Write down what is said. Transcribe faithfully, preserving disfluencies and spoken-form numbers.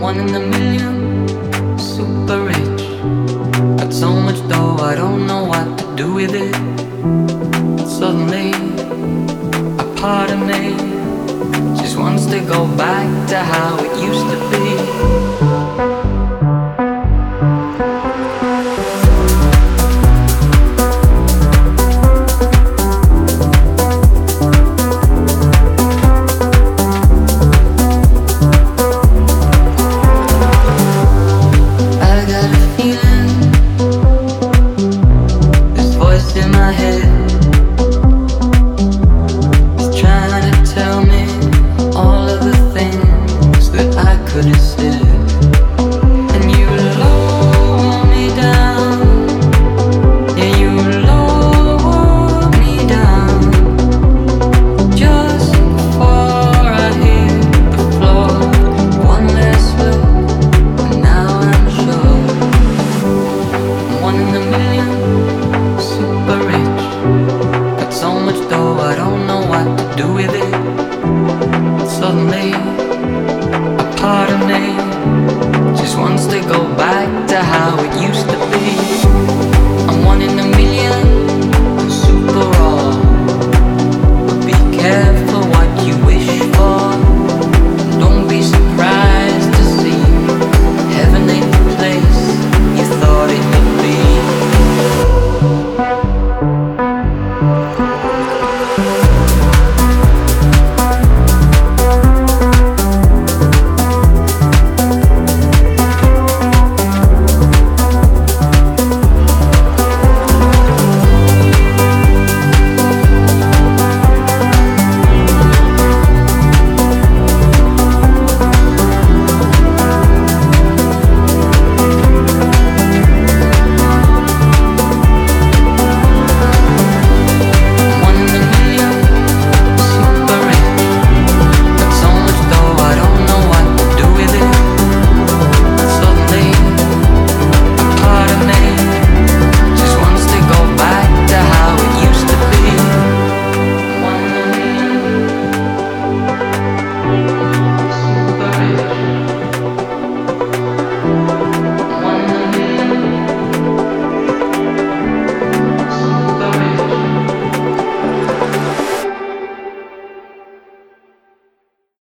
one in a million, super rich. Got so much dough, I don't know what to do with it. Suddenly, a part of me just wants to go back to how it used to be. Suddenly, a part of me just wants to go back to how